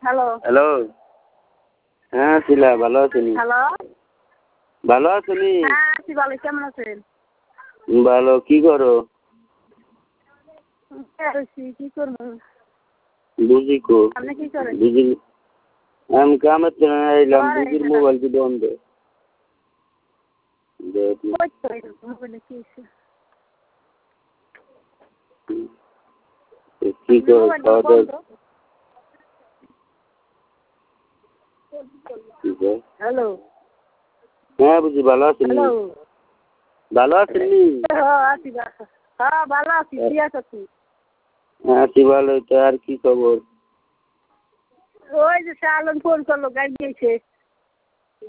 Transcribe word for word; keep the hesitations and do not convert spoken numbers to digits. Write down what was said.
Hello hello হ্যাঁ শিলা ভালো আছেন? হ্যালো ভালো আছেন? হ্যাঁ আছি ভালো, কেমন আছেন? ভালো। কি করো? কি করবো? বুঝি কো আপনি কি করেন? বুঝি আমি কামের জন্য এলাম। বুঝির মোবাইল কি বন্ধ? কি করো? খাওয়া দাওয়া? হ্যালো হ্যাঁ বুঝি ভালো আছেন? হ্যালো ভালো আছেন? হ্যাঁ আছি হ্যাঁ ভালো আছি। কি আছি? আছি ভালো। তো আর কি খবর? ওই যে শালন ফোন করলো, গাড়ি দিয়েছে।